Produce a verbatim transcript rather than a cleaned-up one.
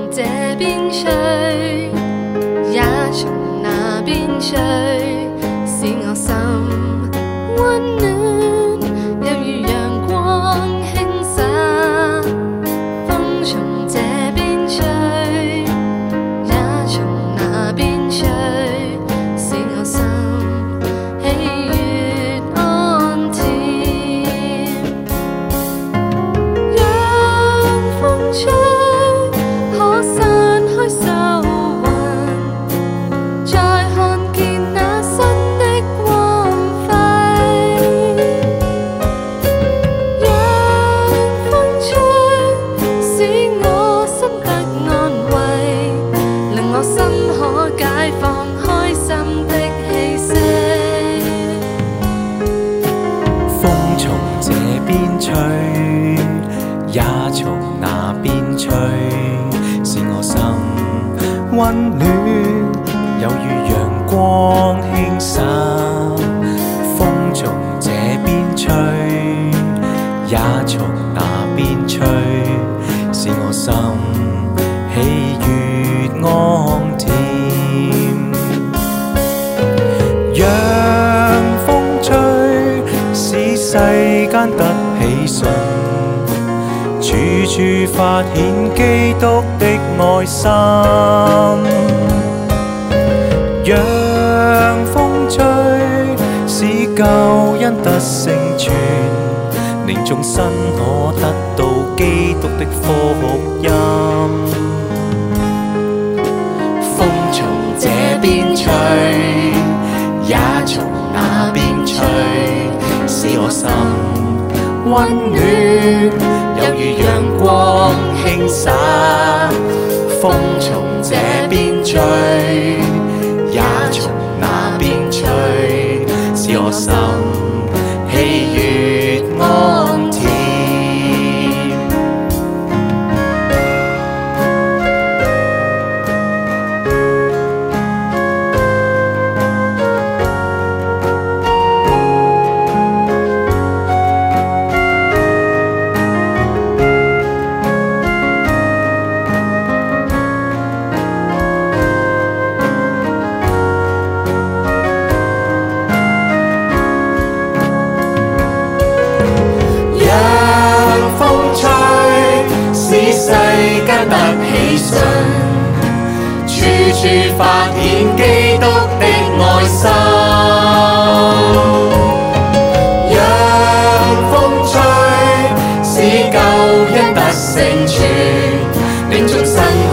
這邊吹，也從那邊吹，使我心溫暖，又如陽光輕灑。風從這邊吹，也從那邊吹，使我心喜悅安恬。讓風吹，可散開愁雲，再看見那新的光輝。讓風吹，使我心得安慰，令我心可解放，開心的氣息。 風從這邊吹，也從那邊吹，使我心溫暖，有如陽光輕灑。風從這邊吹，也從那邊吹，使我心喜悅安恬。讓風吹，使世間得喜訊，處處發現基督的愛心。讓風吹，使救恩得成全，令眾生可得到基督的福音。風從這邊吹，也從那邊吹，使我心溫暖，有如陽光輕灑。風從這邊吹，也從那邊吹，使我心喜悅安恬。得喜訊，處處發現基督的愛心。讓風吹，使救恩得成全，令眾生